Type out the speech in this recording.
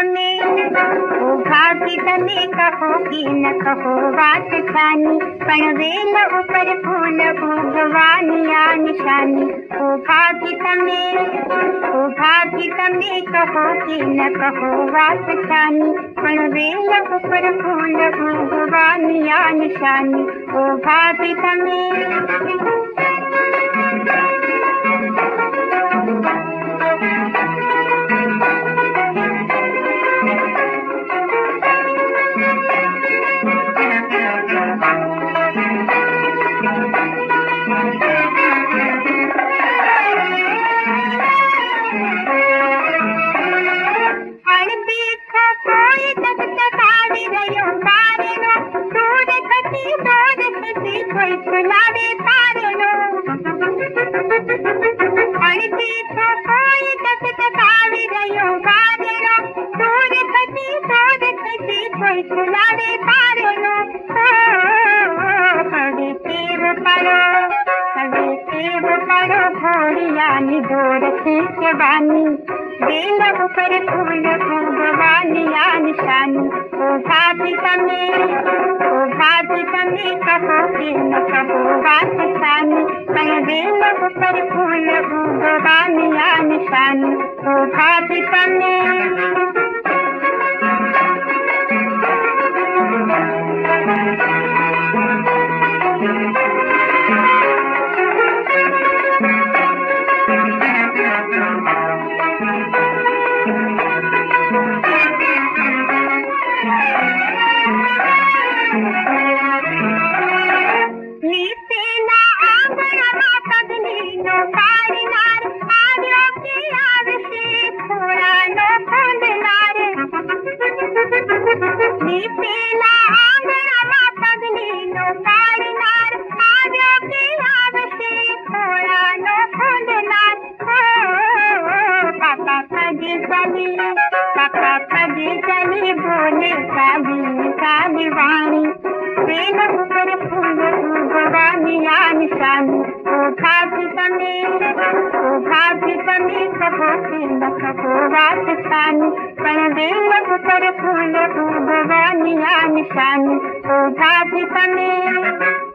तमे ओ भाभी तमे कहो कि न कहो बात छानी पण वेल ऊपर फूल उगवानिया निशानी ओ भाभी तमे कहो कि न कहो बात छानी पण वेल ऊपर फूल उगवानिया निशानी ओ भाभी तमे बानी बेल ऊपर फूल उगवानिया निशानी ओ भाभी तमे कहो कि न कहो बात छानी पण बेल ऊपर फूल उगवानिया निशानी ओ भाभी तमे बोले काली वाणी बेल ऊपर फूल उगवानिया निशानी ओ भाभी तमे कहो कि न कहो बात छानी पण बेल ऊपर फूल उगवानिया निशानी ओ भाभी तमे